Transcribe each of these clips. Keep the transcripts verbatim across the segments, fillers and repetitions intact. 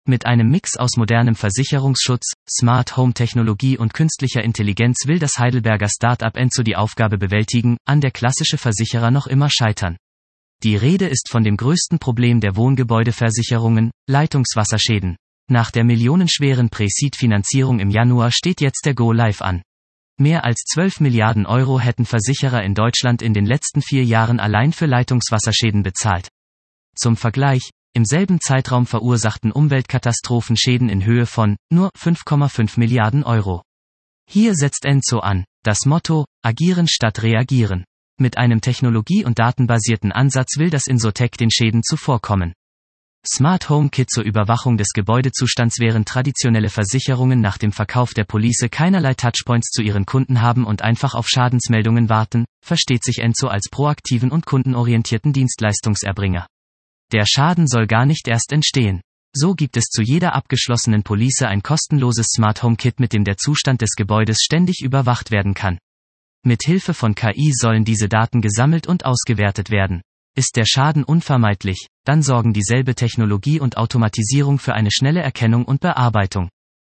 Mit einem Mix aus modernem Versicherungsschutz, Smart Home Technologie und künstlicher Intelligenz will das Heidelberger Start-up Enzo die Aufgabe bewältigen, an der klassische Versicherer noch immer scheitern. Die Rede ist von dem größten Problem der Wohngebäudeversicherungen, Leitungswasserschäden. Nach der millionenschweren Pre-Seed-Finanzierung im Januar steht jetzt der Go-Live an. Mehr als zwölf Milliarden Euro hätten Versicherer in Deutschland in den letzten vier Jahren allein für Leitungswasserschäden bezahlt. Zum Vergleich: Im selben Zeitraum verursachten Umweltkatastrophen Schäden in Höhe von nur fünf Komma fünf Milliarden Euro. Hier setzt Enzo an. Das Motto: Agieren statt reagieren. Mit einem technologie- und datenbasierten Ansatz will das Insotec den Schäden zuvorkommen. Smart Home Kit zur Überwachung des Gebäudezustands. Während traditionelle Versicherungen nach dem Verkauf der Police keinerlei Touchpoints zu ihren Kunden haben und einfach auf Schadensmeldungen warten, versteht sich Enzo als proaktiven und kundenorientierten Dienstleistungserbringer. Der Schaden soll gar nicht erst entstehen. So gibt es zu jeder abgeschlossenen Police ein kostenloses Smart Home Kit, mit dem der Zustand des Gebäudes ständig überwacht werden kann. Mit Hilfe von K I sollen diese Daten gesammelt und ausgewertet werden. Ist der Schaden unvermeidlich, dann sorgen dieselbe Technologie und Automatisierung für eine schnelle Erkennung und Bearbeitung.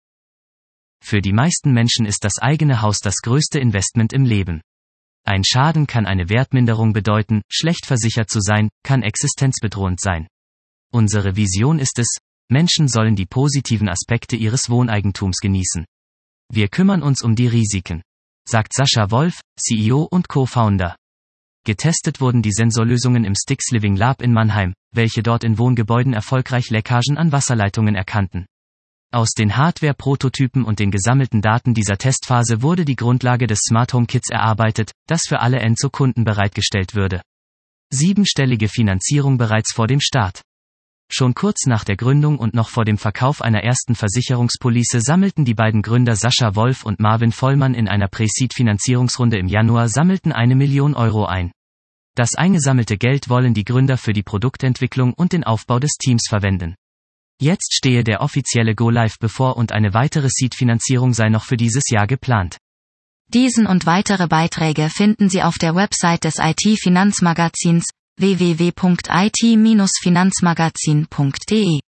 Für die meisten Menschen ist das eigene Haus das größte Investment im Leben. Ein Schaden kann eine Wertminderung bedeuten, schlecht versichert zu sein, kann existenzbedrohend sein. Unsere Vision ist es: Menschen sollen die positiven Aspekte ihres Wohneigentums genießen. Wir kümmern uns um die Risiken, sagt Sascha Wolf, C E O und Co-Founder. Getestet wurden die Sensorlösungen im Stix Living Lab in Mannheim, welche dort in Wohngebäuden erfolgreich Leckagen an Wasserleitungen erkannten. Aus den Hardware-Prototypen und den gesammelten Daten dieser Testphase wurde die Grundlage des Smart Home Kits erarbeitet, das für alle Enzo-Kunden bereitgestellt würde. Siebenstellige Finanzierung bereits vor dem Start. Schon kurz nach der Gründung und noch vor dem Verkauf einer ersten Versicherungspolice sammelten die beiden Gründer Sascha Wolf und Marvin Vollmann in einer Pre-Seed-Finanzierungsrunde im Januar sammelten eine Million Euro ein. Das eingesammelte Geld wollen die Gründer für die Produktentwicklung und den Aufbau des Teams verwenden. Jetzt stehe der offizielle Go-Live bevor und eine weitere Seed-Finanzierung sei noch für dieses Jahr geplant. Diesen und weitere Beiträge finden Sie auf der Website des I T-Finanzmagazins w w w punkt i t Bindestrich finanzmagazin punkt d e.